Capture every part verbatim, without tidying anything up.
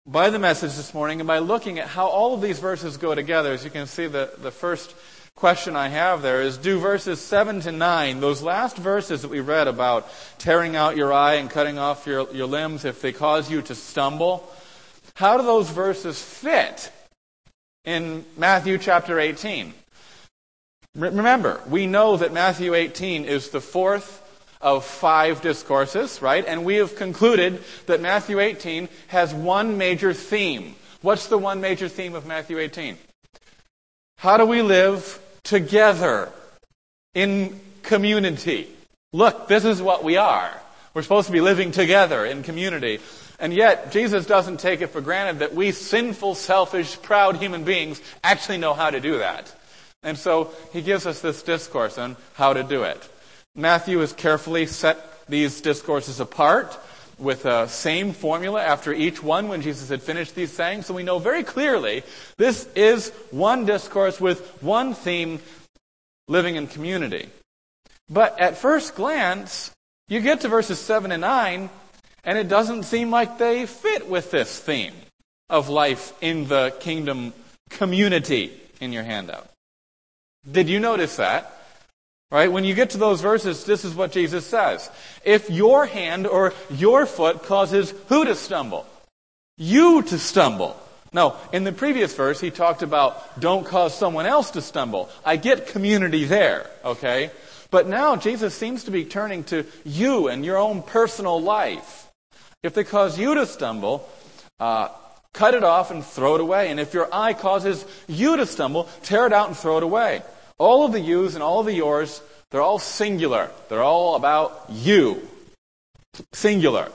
by the message this morning and by looking at how all of these verses go together. As you can see, the, the first question I have there is, do verses seven to nine, those last verses that we read about tearing out your eye and cutting off your, your limbs if they cause you to stumble, how do those verses fit in Matthew chapter eighteen? Remember, we know that Matthew eighteen is the fourth of five discourses, right? And we have concluded that Matthew eighteen has one major theme. What's the one major theme of Matthew eighteen? How do we live together in community? Look, this is what we are. We're supposed to be living together in community. And yet, Jesus doesn't take it for granted that we sinful, selfish, proud human beings actually know how to do that. And so, he gives us this discourse on how to do it. Matthew has carefully set these discourses apart with a same formula after each one when Jesus had finished these sayings. So we know very clearly this is one discourse with one theme, living in community. But at first glance, you get to verses seven and nine, and it doesn't seem like they fit with this theme of life in the kingdom community in your handout. Did you notice that? Right? When you get to those verses, this is what Jesus says. If your hand or your foot causes who to stumble? You to stumble. No, in the previous verse, he talked about don't cause someone else to stumble. I get community there, okay? But now Jesus seems to be turning to you and your own personal life. If they cause you to stumble, uh, cut it off and throw it away. And if your eye causes you to stumble, tear it out and throw it away. All of the yous and all of the yours, they're all singular. They're all about you. Singular.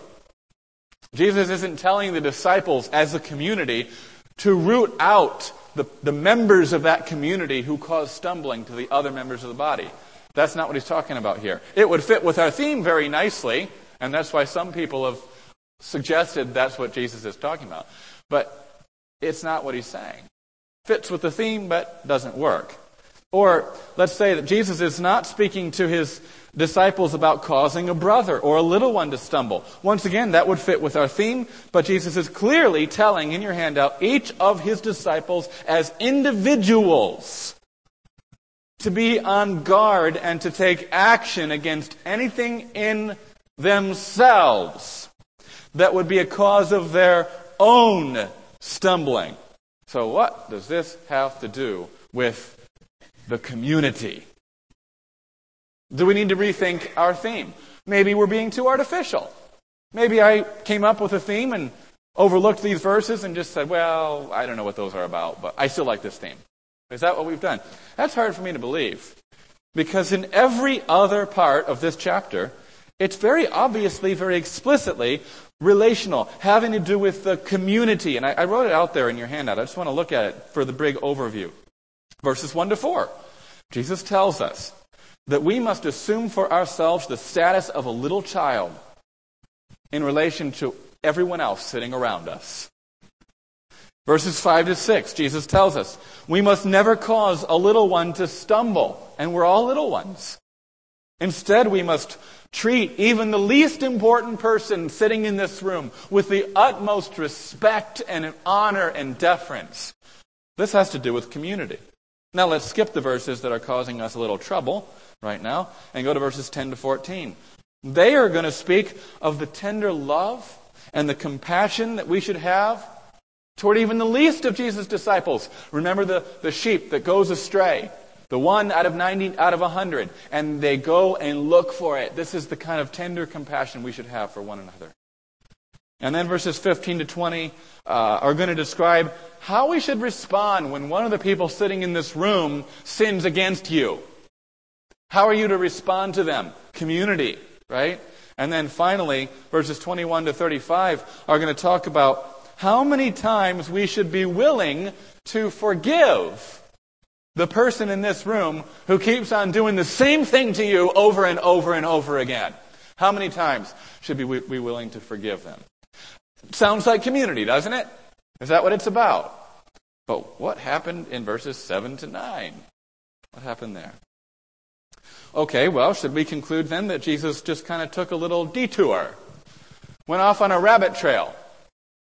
Jesus isn't telling the disciples as a community to root out the, the members of that community who cause stumbling to the other members of the body. That's not what he's talking about here. It would fit with our theme very nicely, and that's why some people have suggested that's what Jesus is talking about. But it's not what he's saying. Fits with the theme, but doesn't work. Or let's say that Jesus is not speaking to his disciples about causing a brother or a little one to stumble. Once again, that would fit with our theme, but Jesus is clearly telling in your handout each of his disciples as individuals to be on guard and to take action against anything in themselves that would be a cause of their own stumbling. So what does this have to do with the community? Do we need to rethink our theme? Maybe we're being too artificial. Maybe I came up with a theme and overlooked these verses and just said, well, I don't know what those are about, but I still like this theme. Is that what we've done? That's hard for me to believe. Because in every other part of this chapter, it's very obviously, very explicitly relational, having to do with the community. And I, I wrote it out there in your handout. I just want to look at it for the big overview. Verses one to four. Jesus tells us that we must assume for ourselves the status of a little child in relation to everyone else sitting around us. Verses five to six, Jesus tells us we must never cause a little one to stumble, and we're all little ones. Instead, we must treat even the least important person sitting in this room with the utmost respect and honor and deference. This has to do with community. Now let's skip the verses that are causing us a little trouble right now and go to verses ten to fourteen. They are going to speak of the tender love and the compassion that we should have toward even the least of Jesus' disciples. Remember the, the sheep that goes astray. The one out of ninety, out of a hundred. And they go and look for it. This is the kind of tender compassion we should have for one another. And then verses fifteen to twenty uh, are going to describe how we should respond when one of the people sitting in this room sins against you. How are you to respond to them? Community, right? And then finally, verses twenty-one to thirty-five are going to talk about how many times we should be willing to forgive the person in this room who keeps on doing the same thing to you over and over and over again. How many times should we be willing to forgive them? Sounds like community, doesn't it? Is that what it's about? But what happened in verses seven to nine? What happened there? Okay, well, should we conclude then that Jesus just kind of took a little detour? Went off on a rabbit trail?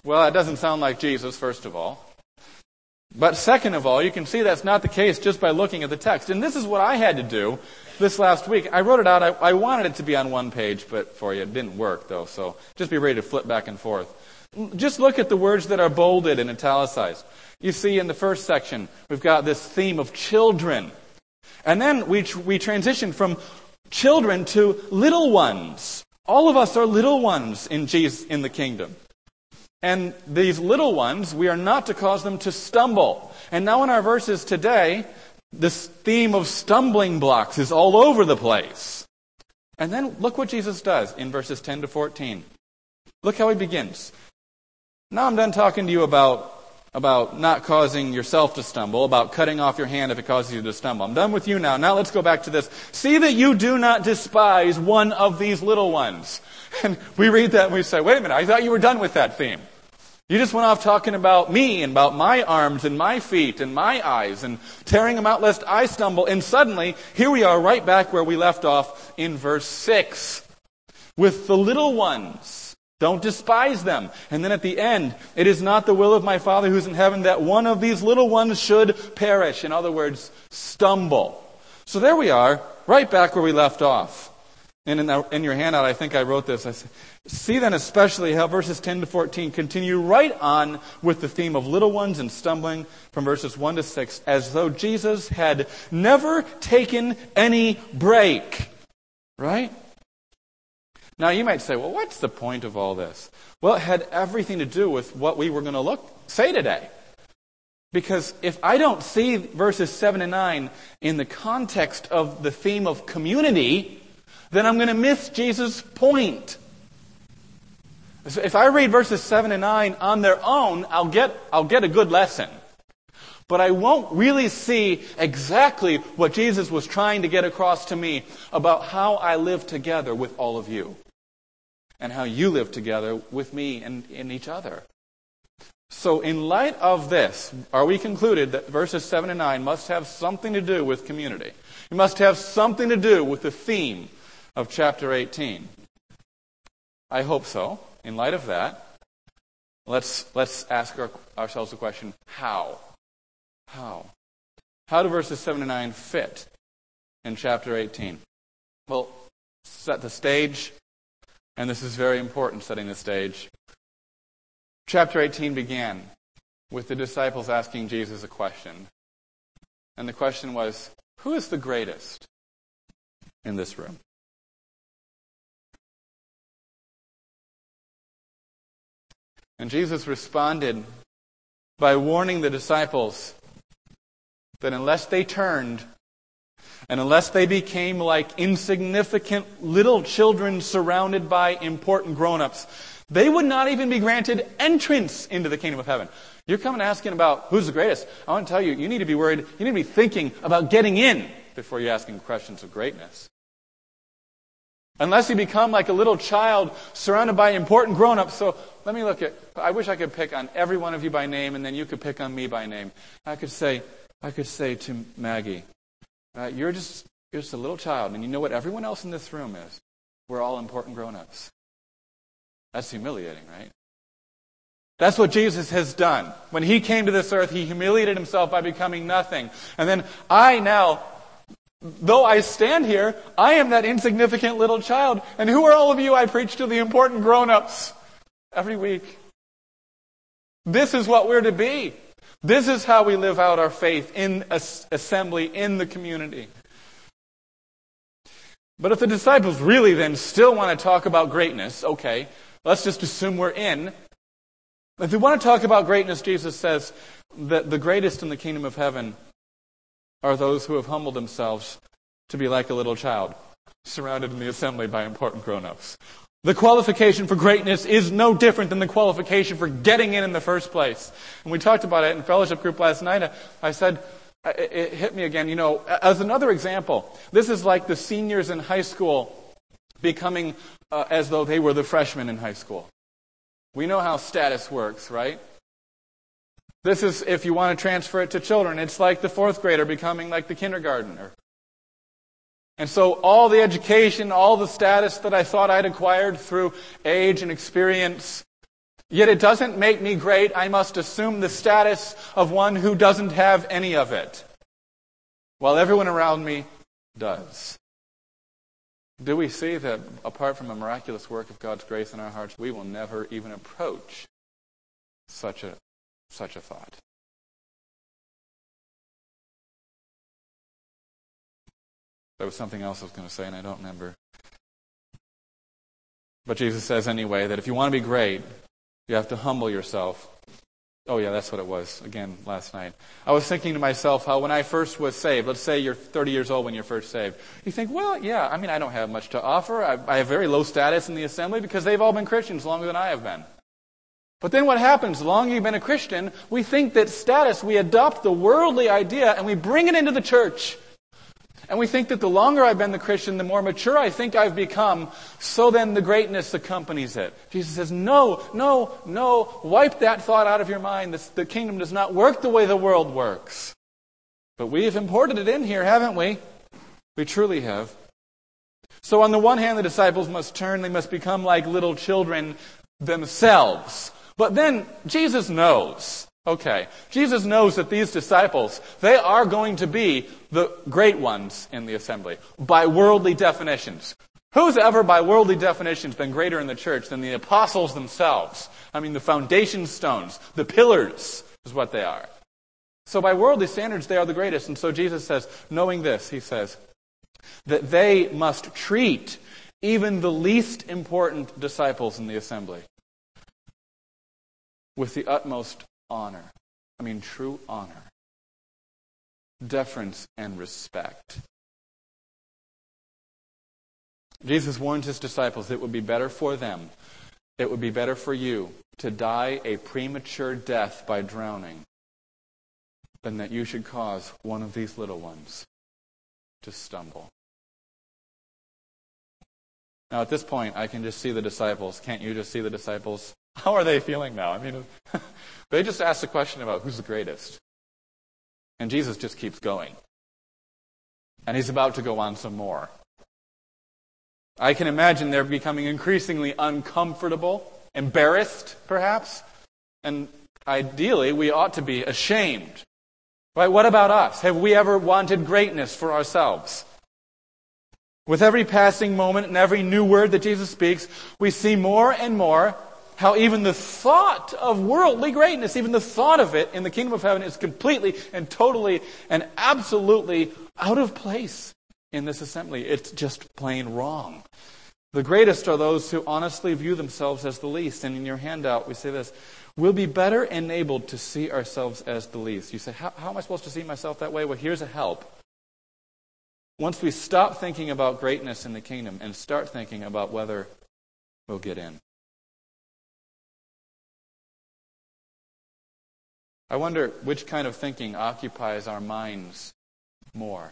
Well, that doesn't sound like Jesus, first of all. But second of all, you can see that's not the case just by looking at the text. And this is what I had to do this last week. I wrote it out. I, I wanted it to be on one page, but for you, it didn't work, though. So just be ready to flip back and forth. Just look at the words that are bolded and italicized. You see in the first section, we've got this theme of children. And then we we transition from children to little ones. All of us are little ones in Jesus, in the kingdom. And these little ones, we are not to cause them to stumble. And now in our verses today, this theme of stumbling blocks is all over the place. And then look what Jesus does in verses ten to fourteen. Look how he begins. Now I'm done talking to you about, about not causing yourself to stumble, about cutting off your hand if it causes you to stumble. I'm done with you now. Now let's go back to this. See that you do not despise one of these little ones. And we read that and we say, wait a minute, I thought you were done with that theme. You just went off talking about me and about my arms and my feet and my eyes and tearing them out lest I stumble. And suddenly, here we are right back where we left off in verse six. With the little ones. Don't despise them. And then at the end, it is not the will of my Father who's in heaven that one of these little ones should perish. In other words, stumble. So there we are, right back where we left off. And in, the, in your handout, I think I wrote this. I said, see then especially how verses ten to fourteen continue right on with the theme of little ones and stumbling from verses one to six, as though Jesus had never taken any break. Right? Now you might say, well, what's the point of all this? Well, it had everything to do with what we were going to look say today. Because if I don't see verses seven and nine in the context of the theme of community, then I'm going to miss Jesus' point. So if I read verses seven and nine on their own, I'll get, I'll get a good lesson. But I won't really see exactly what Jesus was trying to get across to me about how I live together with all of you. And how you live together with me and in each other. So in light of this, are we concluded that verses seven and nine must have something to do with community? It must have something to do with the theme of chapter eighteen. I hope so. In light of that, let's let's ask our, ourselves the question, how? How? How do verses seven and nine fit in chapter eighteen? Well, set the stage, and this is very important, setting the stage. Chapter eighteen began with the disciples asking Jesus a question. And the question was, who is the greatest in this room? And Jesus responded by warning the disciples that unless they turned and unless they became like insignificant little children surrounded by important grown-ups, they would not even be granted entrance into the kingdom of heaven. You're coming asking about who's the greatest. I want to tell you, you need to be worried. You need to be thinking about getting in before you're asking questions of greatness. Unless you become like a little child surrounded by important grown-ups. So let me look at, I wish I could pick on every one of you by name and then you could pick on me by name. I could say, I could say to Maggie, uh, you're just, you're just a little child and you know what everyone else in this room is. We're all important grown-ups. That's humiliating, right? That's what Jesus has done. When he came to this earth, he humiliated himself by becoming nothing. And then I now, though I stand here, I am that insignificant little child. And who are all of you? I preach to the important grown-ups every week. This is what we're to be. This is how we live out our faith in assembly, in the community. But if the disciples really then still want to talk about greatness, okay, let's just assume we're in. If we want to talk about greatness, Jesus says that the greatest in the kingdom of heaven are those who have humbled themselves to be like a little child, surrounded in the assembly by important grown-ups. The qualification for greatness is no different than the qualification for getting in in the first place. And we talked about it in fellowship group last night. I said, it hit me again, you know, as another example, this is like the seniors in high school becoming uh, as though they were the freshmen in high school. We know how status works, right? This is, if you want to transfer it to children, it's like the fourth grader becoming like the kindergartner. And so all the education, all the status that I thought I'd acquired through age and experience, Yet it doesn't make me great. I must assume the status of one who doesn't have any of it, while everyone around me does. Do we see that apart from a miraculous work of God's grace in our hearts, we will never even approach such a such a thought? There was something else I was going to say, and I don't remember. But Jesus says anyway that if you want to be great, you have to humble yourself. Oh yeah, that's what it was, again, last night. I was thinking to myself how when I first was saved, let's say you're thirty years old when you're first saved, you think, well, yeah, I mean, I don't have much to offer. I, I have very low status in the assembly because they've all been Christians longer than I have been. But then what happens? The longer you've been a Christian, we think that status, we adopt the worldly idea and we bring it into the church. And we think that the longer I've been the Christian, the more mature I think I've become, so then the greatness accompanies it. Jesus says, no, no, no, wipe that thought out of your mind. This, the kingdom does not work the way the world works. But we have imported it in here, haven't we? We truly have. So on the one hand, the disciples must turn, they must become like little children themselves. But then Jesus knows. Okay, Jesus knows that these disciples, they are going to be the great ones in the assembly by worldly definitions. Who's ever by worldly definitions been greater in the church than the apostles themselves? I mean, the foundation stones, the pillars is what they are. So by worldly standards, they are the greatest. And so Jesus says, knowing this, he says, that they must treat even the least important disciples in the assembly with the utmost honor. I mean, true honor, deference, and respect. Jesus warned his disciples it would be better for them, it would be better for you to die a premature death by drowning than that you should cause one of these little ones to stumble. Now, at this point, I can just see the disciples. Can't you just see the disciples? How are they feeling now? I mean, they just asked the question about who's the greatest. And Jesus just keeps going. And he's about to go on some more. I can imagine they're becoming increasingly uncomfortable, embarrassed, perhaps. And ideally, we ought to be ashamed. Right? What about us? Have we ever wanted greatness for ourselves? With every passing moment and every new word that Jesus speaks, we see more and more how even the thought of worldly greatness, even the thought of it in the kingdom of heaven is completely and totally and absolutely out of place in this assembly. It's just plain wrong. The greatest are those who honestly view themselves as the least. And in your handout, we say this, we'll be better enabled to see ourselves as the least. You say, how, how am I supposed to see myself that way? Well, here's a help. Once we stop thinking about greatness in the kingdom and start thinking about whether we'll get in. I wonder which kind of thinking occupies our minds more.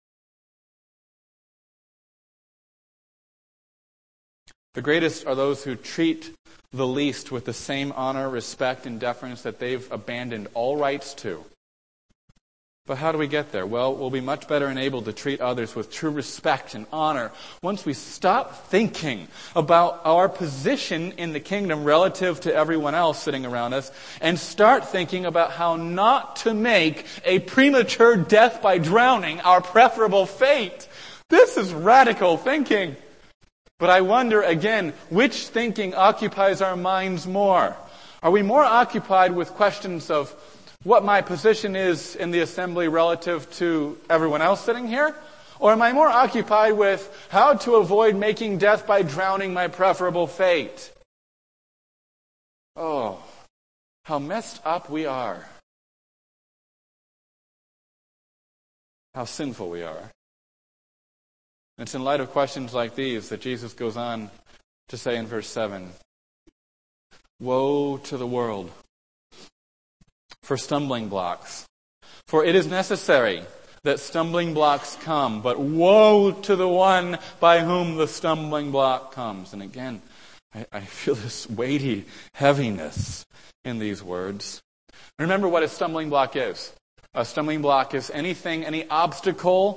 The greatest are those who treat the least with the same honor, respect, and deference that they've abandoned all rights to. But how do we get there? Well, we'll be much better enabled to treat others with true respect and honor once we stop thinking about our position in the kingdom relative to everyone else sitting around us and start thinking about how not to make a premature death by drowning our preferable fate. This is radical thinking. But I wonder, again, which thinking occupies our minds more? Are we more occupied with questions of what my position is in the assembly relative to everyone else sitting here? Or am I more occupied with how to avoid making death by drowning my preferable fate? Oh, how messed up we are. How sinful we are. It's in light of questions like these that Jesus goes on to say in verse seven, woe to the world for stumbling blocks. For it is necessary that stumbling blocks come, but woe to the one by whom the stumbling block comes. And again, I, I feel this weighty heaviness in these words. Remember what a stumbling block is. A stumbling block is anything, any obstacle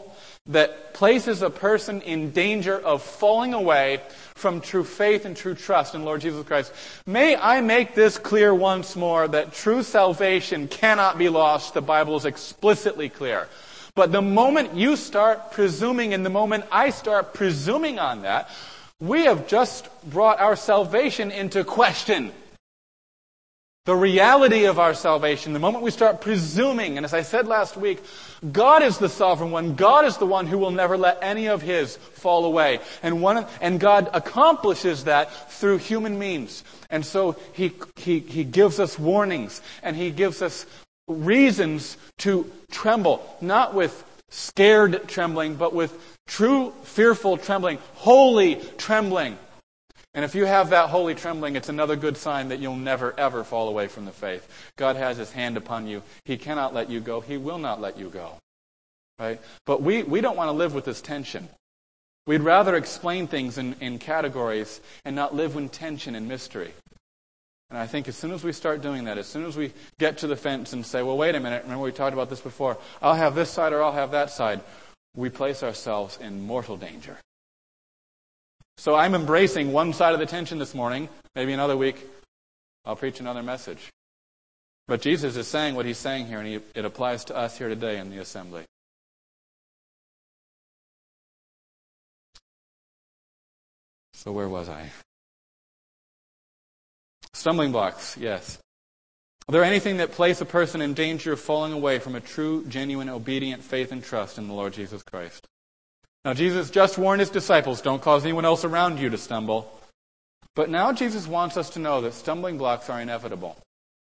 that places a person in danger of falling away from true faith and true trust in Lord Jesus Christ. May I make this clear once more, that true salvation cannot be lost. The Bible is explicitly clear. But the moment you start presuming, and the moment I start presuming on that, we have just brought our salvation into question. The reality of our salvation, the moment we start presuming, and as I said last week, God is the sovereign one. God is the one who will never let any of His fall away. And one, and God accomplishes that through human means. And so He, He, He gives us warnings, and He gives us reasons to tremble, not with scared trembling, but with true fearful trembling, holy trembling. And if you have that holy trembling, it's another good sign that you'll never, ever fall away from the faith. God has His hand upon you. He cannot let you go. He will not let you go. Right? But we, we don't want to live with this tension. We'd rather explain things in, in categories and not live in tension and mystery. And I think as soon as we start doing that, as soon as we get to the fence and say, well, wait a minute, remember we talked about this before, I'll have this side or I'll have that side, we place ourselves in mortal danger. So I'm embracing one side of the tension this morning. Maybe another week I'll preach another message. But Jesus is saying what He's saying here, and he, it applies to us here today in the assembly. So where was I? Stumbling blocks, yes. Are there anything that place a person in danger of falling away from a true, genuine, obedient faith and trust in the Lord Jesus Christ? Now, Jesus just warned His disciples, don't cause anyone else around you to stumble. But now Jesus wants us to know that stumbling blocks are inevitable.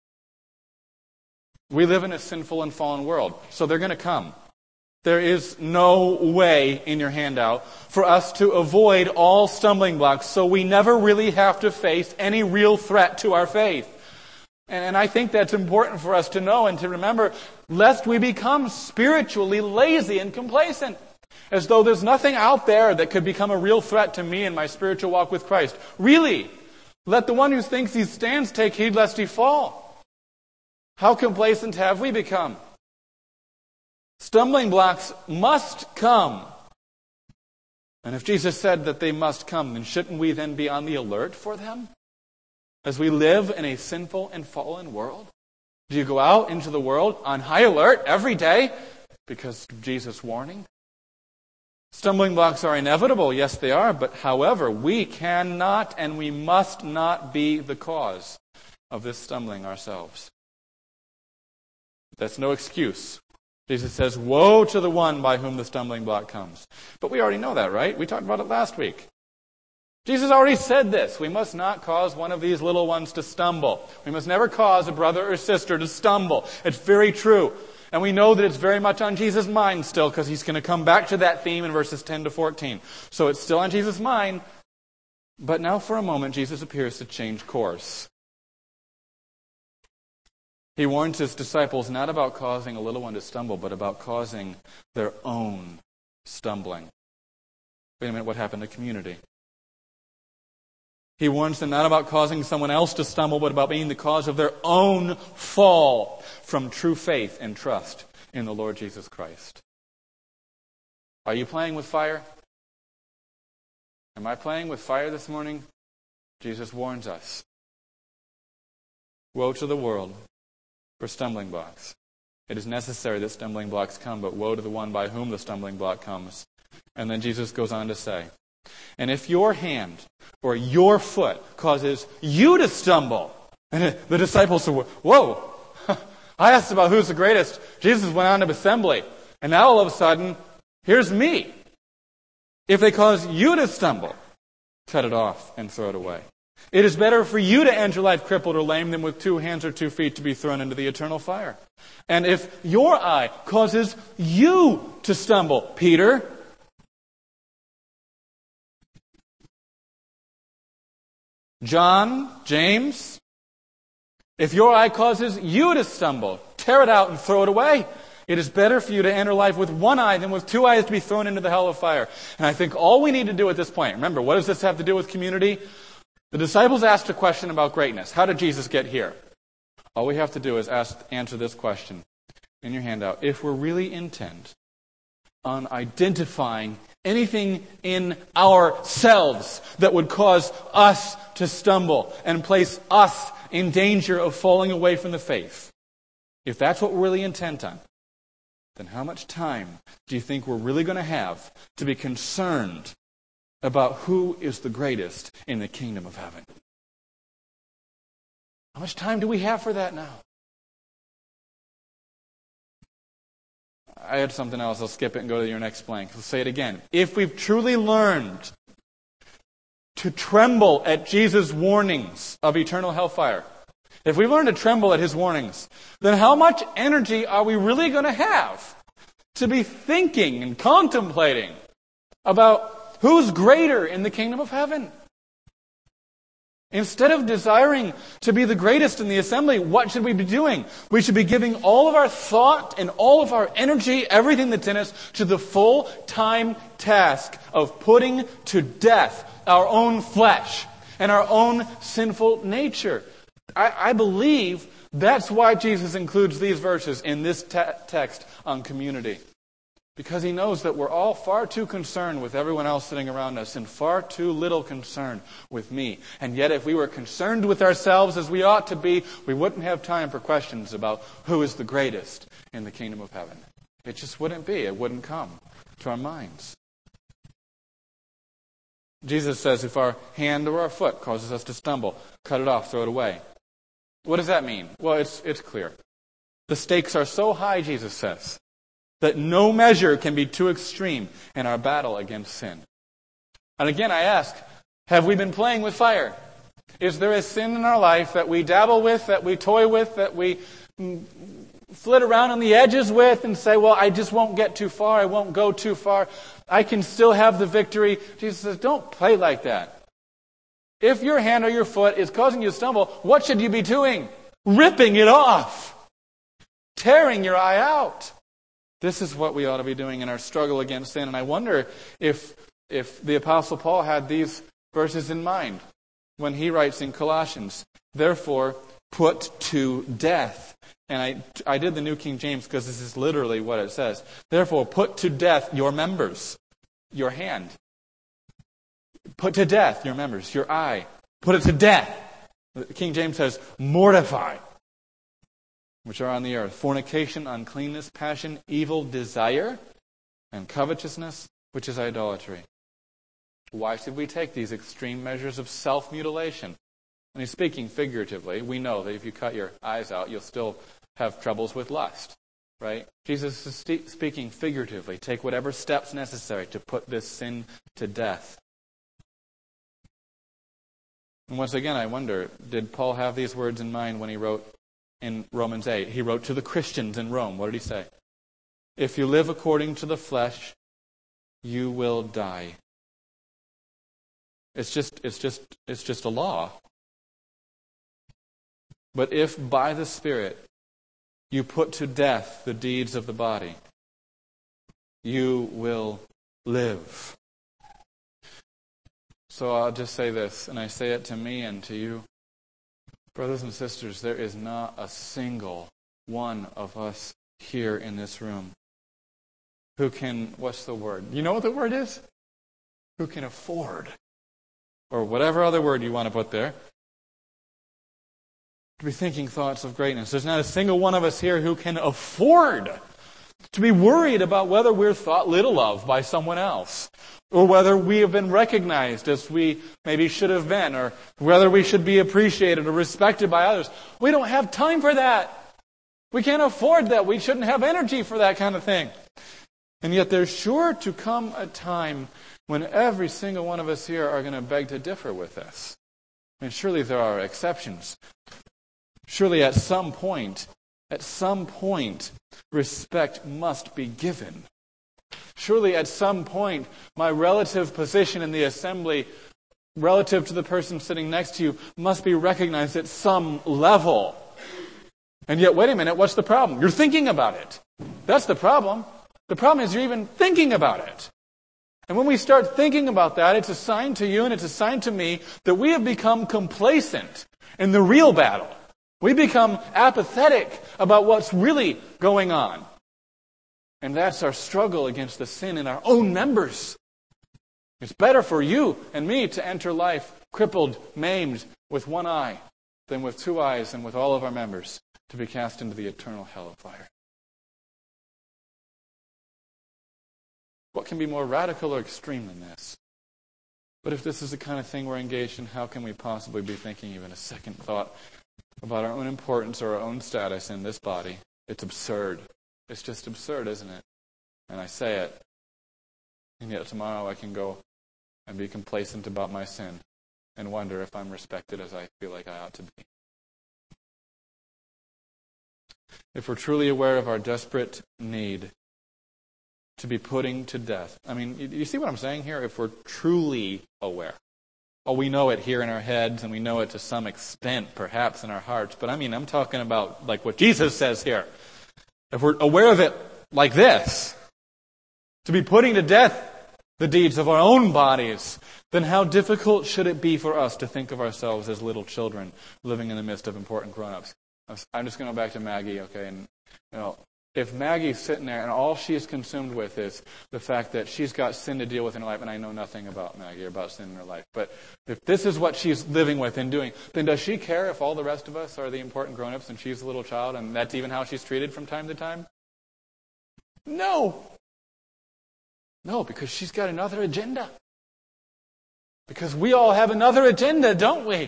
We live in a sinful and fallen world, so they're going to come. There is no way in your handout for us to avoid all stumbling blocks, so we never really have to face any real threat to our faith. And I think that's important for us to know and to remember, lest we become spiritually lazy and complacent. As though there's nothing out there that could become a real threat to me in my spiritual walk with Christ. Really, let the one who thinks he stands take heed lest he fall. How complacent have we become? Stumbling blocks must come. And if Jesus said that they must come, then shouldn't we then be on the alert for them? As we live in a sinful and fallen world? Do you go out into the world on high alert every day because of Jesus' warning? Stumbling blocks are inevitable, yes they are, but however, we cannot and we must not be the cause of this stumbling ourselves. That's no excuse. Jesus says, woe to the one by whom the stumbling block comes. But we already know that, right? We talked about it last week. Jesus already said this. We must not cause one of these little ones to stumble. We must never cause a brother or sister to stumble. It's very true. And we know that it's very much on Jesus' mind still, because He's going to come back to that theme in verses ten to fourteen. So it's still on Jesus' mind. But now for a moment, Jesus appears to change course. He warns His disciples not about causing a little one to stumble, but about causing their own stumbling. Wait a minute, what happened to community? He warns them not about causing someone else to stumble, but about being the cause of their own fall from true faith and trust in the Lord Jesus Christ. Are you playing with fire? Am I playing with fire this morning? Jesus warns us. Woe to the world for stumbling blocks. It is necessary that stumbling blocks come, but woe to the one by whom the stumbling block comes. And then Jesus goes on to say, and if your hand or your foot causes you to stumble, and the disciples said, whoa, I asked about who's the greatest. Jesus went on to assembly, and now all of a sudden, here's me. If they cause you to stumble, cut it off and throw it away. It is better for you to enter life crippled or lame than with two hands or two feet to be thrown into the eternal fire. And if your eye causes you to stumble, Peter, John, James, if your eye causes you to stumble, tear it out and throw it away. It is better for you to enter life with one eye than with two eyes to be thrown into the hell of fire. And I think all we need to do at this point, remember, what does this have to do with community? The disciples asked a question about greatness. How did Jesus get here? All we have to do is ask, answer this question in your handout. If we're really intent on identifying anything in ourselves that would cause us to stumble and place us in danger of falling away from the faith. If that's what we're really intent on, then how much time do you think we're really going to have to be concerned about who is the greatest in the kingdom of heaven? How much time do we have for that now? I had something else. I'll skip it and go to your next blank. I'll say it again. If we've truly learned to tremble at Jesus' warnings of eternal hellfire, if we've learned to tremble at his warnings, then how much energy are we really going to have to be thinking and contemplating about who's greater in the kingdom of heaven? Instead of desiring to be the greatest in the assembly, what should we be doing? We should be giving all of our thought and all of our energy, everything that's in us, to the full-time task of putting to death our own flesh and our own sinful nature. I, I believe that's why Jesus includes these verses in this te- text on community. Because he knows that we're all far too concerned with everyone else sitting around us and far too little concerned with me. And yet if we were concerned with ourselves as we ought to be, we wouldn't have time for questions about who is the greatest in the kingdom of heaven. It just wouldn't be. It wouldn't come to our minds. Jesus says if our hand or our foot causes us to stumble, cut it off, throw it away. What does that mean? Well, it's it's clear. The stakes are so high, Jesus says, that no measure can be too extreme in our battle against sin. And again, I ask, have we been playing with fire? Is there a sin in our life that we dabble with, that we toy with, that we flit around on the edges with and say, well, I just won't get too far, I won't go too far, I can still have the victory? Jesus says, don't play like that. If your hand or your foot is causing you to stumble, what should you be doing? Ripping it off. Tearing your eye out. This is what we ought to be doing in our struggle against sin. And I wonder if if the Apostle Paul had these verses in mind when he writes in Colossians, therefore put to death. And I, I did the New King James because this is literally what it says. Therefore put to death your members, your hand. Put to death your members, your eye. Put it to death. The King James says mortify, which are on the earth: fornication, uncleanness, passion, evil desire, and covetousness, which is idolatry. Why should we take these extreme measures of self-mutilation? And he's speaking figuratively. We know that if you cut your eyes out, you'll still have troubles with lust, right? Jesus is st- speaking figuratively. Take whatever steps necessary to put this sin to death. And once again, I wonder, did Paul have these words in mind when he wrote in Romans eight? He wrote to the Christians in Rome. What did he say? If you live according to the flesh, you will die. It's just, it's just, it's just a law. But if by the Spirit you put to death the deeds of the body, you will live. So I'll just say this, and I say it to me and to you. Brothers and sisters, there is not a single one of us here in this room who can, what's the word? You know what the word is? Who can afford, or whatever other word you want to put there, to be thinking thoughts of greatness. There's not a single one of us here who can afford to be worried about whether we're thought little of by someone else, or whether we have been recognized as we maybe should have been, or whether we should be appreciated or respected by others. We don't have time for that. We can't afford that. We shouldn't have energy for that kind of thing. And yet there's sure to come a time when every single one of us here are going to beg to differ with this. I mean, surely there are exceptions. Surely at some point, at some point, respect must be given. Surely at some point, my relative position in the assembly, relative to the person sitting next to you, must be recognized at some level. And yet, wait a minute, what's the problem? You're thinking about it. That's the problem. The problem is you're even thinking about it. And when we start thinking about that, it's a sign to you and it's a sign to me that we have become complacent in the real battle. We become apathetic about what's really going on. And that's our struggle against the sin in our own members. It's better for you and me to enter life crippled, maimed, with one eye, than with two eyes and with all of our members to be cast into the eternal hell of fire. What can be more radical or extreme than this? But if this is the kind of thing we're engaged in, how can we possibly be thinking even a second thought about our own importance or our own status in this body? It's absurd. It's just absurd, isn't it? And I say it. And yet tomorrow I can go and be complacent about my sin and wonder if I'm respected as I feel like I ought to be. If we're truly aware of our desperate need to be putting to death. I mean, you, you see what I'm saying here? If we're truly aware. Oh, we know it here in our heads, and we know it to some extent, perhaps, in our hearts. But I mean, I'm talking about like what Jesus says here. If we're aware of it like this, to be putting to death the deeds of our own bodies, then how difficult should it be for us to think of ourselves as little children living in the midst of important grown-ups? I'm just going to go back to Maggie, okay? And you know, if Maggie's sitting there and all she's consumed with is the fact that she's got sin to deal with in her life, and I know nothing about Maggie or about sin in her life, but if this is what she's living with and doing, then does she care if all the rest of us are the important grown-ups and she's a little child and that's even how she's treated from time to time? No. No, because she's got another agenda. Because we all have another agenda, don't we?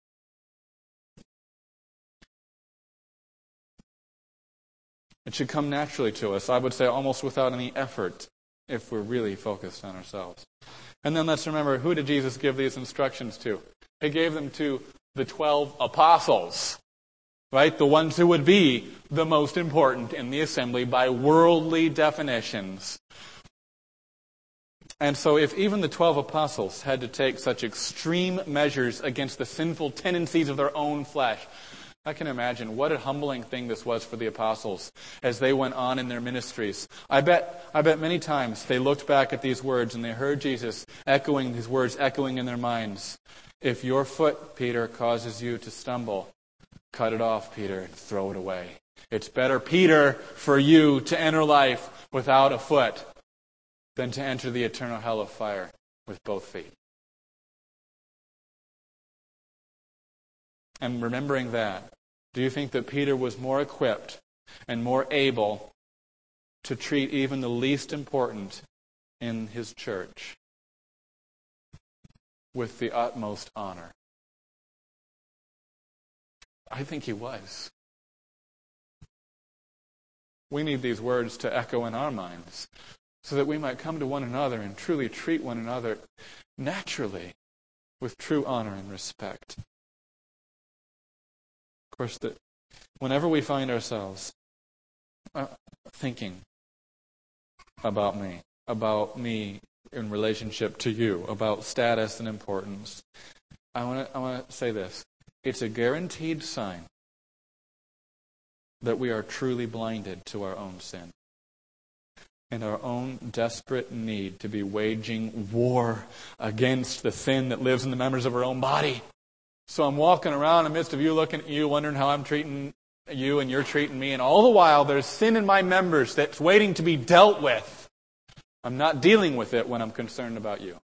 It should come naturally to us, I would say almost without any effort, if we're really focused on ourselves. And then let's remember, who did Jesus give these instructions to? He gave them to the twelve apostles, right? The ones who would be the most important in the assembly by worldly definitions. And so if even the twelve apostles had to take such extreme measures against the sinful tendencies of their own flesh, I can imagine what a humbling thing this was for the apostles as they went on in their ministries. I bet I bet many times they looked back at these words and they heard Jesus echoing these words, echoing in their minds. If your foot, Peter, causes you to stumble, cut it off, Peter, and throw it away. It's better, Peter, for you to enter life without a foot than to enter the eternal hell of fire with both feet. And remembering that, do you think that Peter was more equipped and more able to treat even the least important in his church with the utmost honor? I think he was. We need these words to echo in our minds so that we might come to one another and truly treat one another naturally with true honor and respect. Of course, that whenever we find ourselves uh, thinking about me, about me in relationship to you, about status and importance, I want to I want to say this. It's a guaranteed sign that we are truly blinded to our own sin and our own desperate need to be waging war against the sin that lives in the members of our own body. So I'm walking around in the midst of you, looking at you, wondering how I'm treating you and you're treating me. And all the while, there's sin in my members that's waiting to be dealt with. I'm not dealing with it when I'm concerned about you.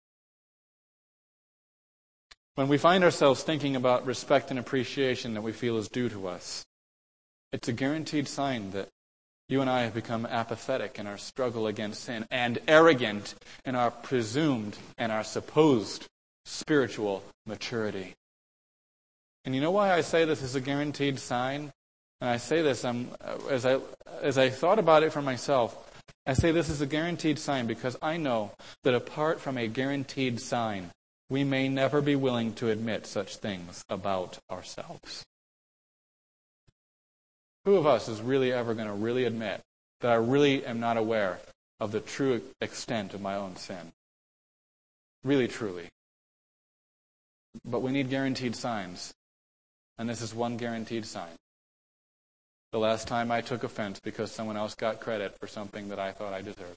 When we find ourselves thinking about respect and appreciation that we feel is due to us, it's a guaranteed sign that you and I have become apathetic in our struggle against sin and arrogant in our presumed and our supposed spiritual maturity. And you know why I say this is a guaranteed sign? And I say this I'm, as I as I thought about it for myself, I say this is a guaranteed sign because I know that apart from a guaranteed sign, we may never be willing to admit such things about ourselves. Who of us is really ever going to really admit that I really am not aware of the true extent of my own sin? Really, truly. But we need guaranteed signs. And this is one guaranteed sign. The last time I took offense because someone else got credit for something that I thought I deserved.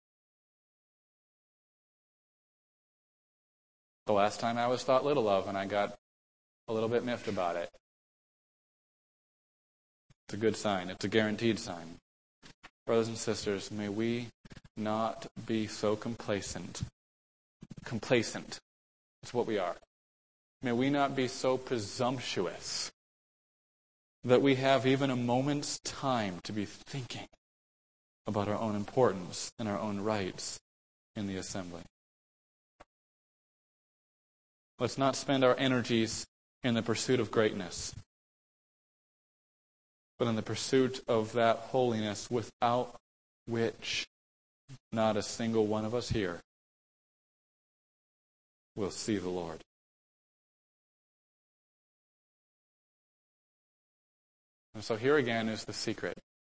The last time I was thought little of and I got a little bit miffed about it. It's a good sign. It's a guaranteed sign. Brothers and sisters, may we not be so complacent. Complacent. That's what we are. May we not be so presumptuous that we have even a moment's time to be thinking about our own importance and our own rights in the assembly. Let's not spend our energies in the pursuit of greatness, but in the pursuit of that holiness without which not a single one of us here will see the Lord. And so here again is the secret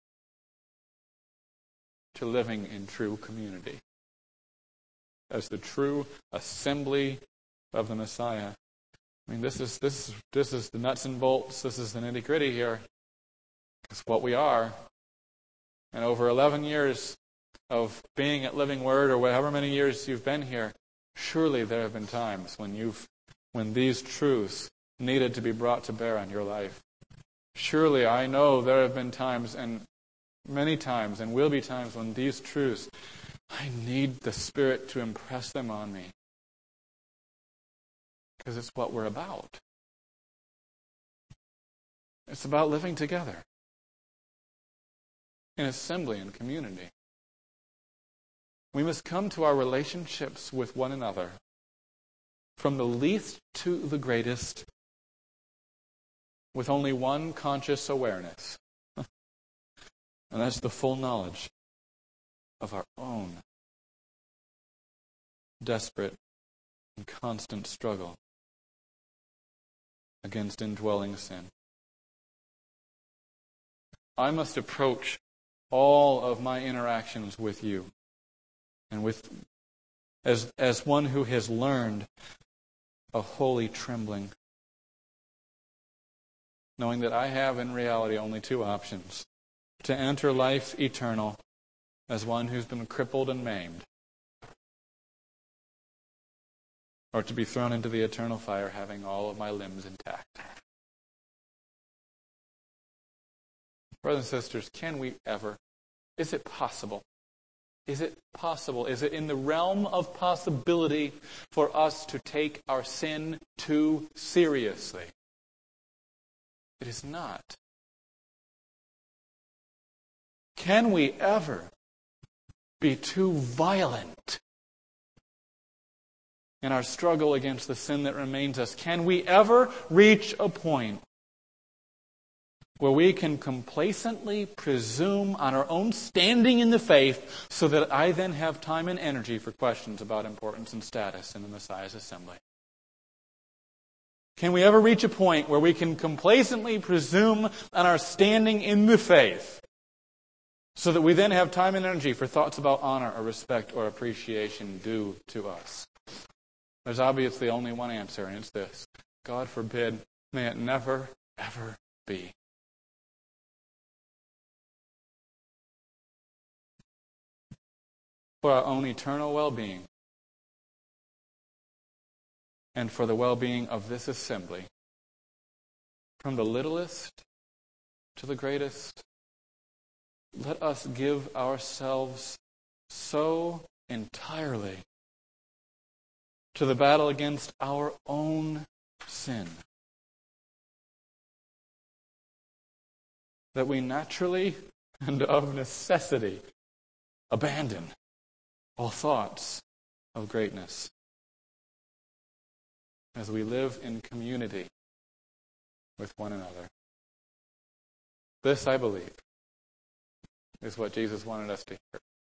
to living in true community. As the true assembly of the Messiah. I mean, this is this this is the nuts and bolts. This is the nitty gritty here. It's what we are. And over eleven years of being at Living Word, or however many years you've been here, surely there have been times when you've when these truths needed to be brought to bear on your life. Surely I know there have been times, and many times, and will be times when these truths, I need the Spirit to impress them on me. Because it's what we're about. It's about living together in assembly and community. We must come to our relationships with one another from the least to the greatest with only one conscious awareness. And that's the full knowledge of our own desperate and constant struggle against indwelling sin. I must approach all of my interactions with you and with as as one who has learned a holy trembling, knowing that I have in reality only two options: to enter life eternal as one who's been crippled and maimed, or to be thrown into the eternal fire having all of my limbs intact. Brothers and sisters, can we ever, is it possible, is it possible, is it in the realm of possibility for us to take our sin too seriously? It is not. Can we ever be too violent in our struggle against the sin that remains us? Can we ever reach a point where we can complacently presume on our own standing in the faith so that I then have time and energy for questions about importance and status in the Messiah's assembly? Can we ever reach a point where we can complacently presume on our standing in the faith so that we then have time and energy for thoughts about honor or respect or appreciation due to us? There's obviously only one answer, and it's this: God forbid, may it never, ever be. For our own eternal well-being and for the well-being of this assembly, from the littlest to the greatest, let us give ourselves so entirely to the battle against our own sin that we naturally and of necessity abandon all thoughts of greatness as we live in community with one another. This, I believe, is what Jesus wanted us to hear.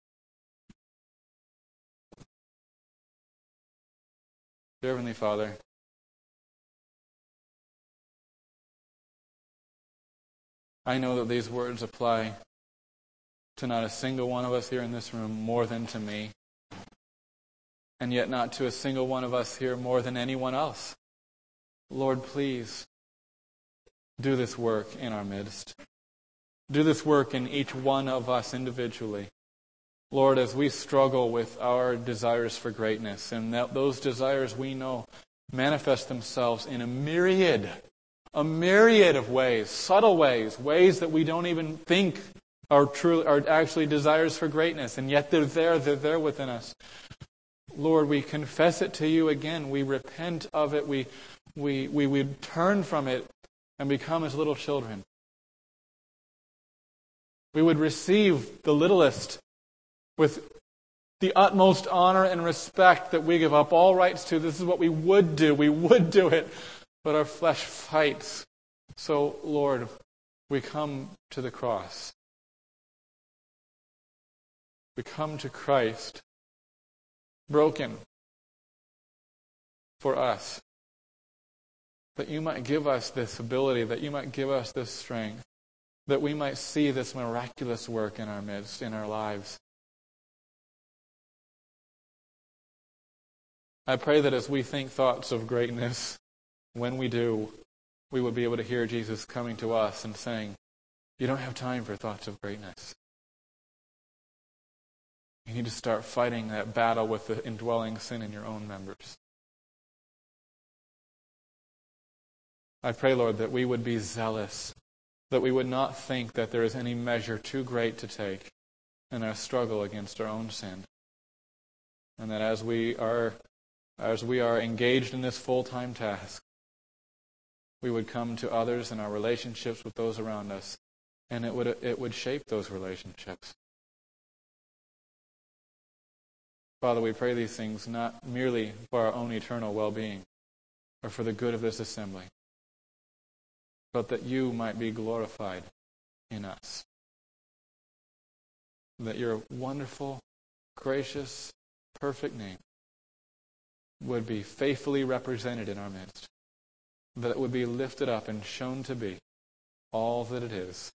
Dear Heavenly Father, I know that these words apply to not a single one of us here in this room more than to me, and yet not to a single one of us here more than anyone else. Lord, please do this work in our midst. Do this work in each one of us individually. Lord, as we struggle with our desires for greatness, and that those desires we know manifest themselves in a myriad, a myriad of ways, subtle ways, ways that we don't even think are truly are actually desires for greatness, and yet they're there, they're there within us. Lord, we confess it to you again. We repent of it. We we we, we turn from it and become as little children. We would receive the littlest with the utmost honor and respect that we give up all rights to. This is what we would do. We would do it, but our flesh fights. So, Lord, we come to the cross. We come to Christ, broken for us, that you might give us this ability, that you might give us this strength, that we might see this miraculous work in our midst, in our lives. I pray that as we think thoughts of greatness, when we do, we would be able to hear Jesus coming to us and saying, you don't have time for thoughts of greatness. You need to start fighting that battle with the indwelling sin in your own members. I pray, Lord, that we would be zealous, that we would not think that there is any measure too great to take in our struggle against our own sin. And that as we are as we are engaged in this full-time task, we would come to others in our relationships with those around us, and it would it would shape those relationships. Father, we pray these things not merely for our own eternal well-being or for the good of this assembly, but that you might be glorified in us. That your wonderful, gracious, perfect name would be faithfully represented in our midst. That it would be lifted up and shown to be all that it is.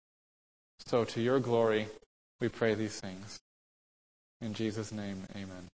So to your glory, we pray these things. In Jesus' name, amen.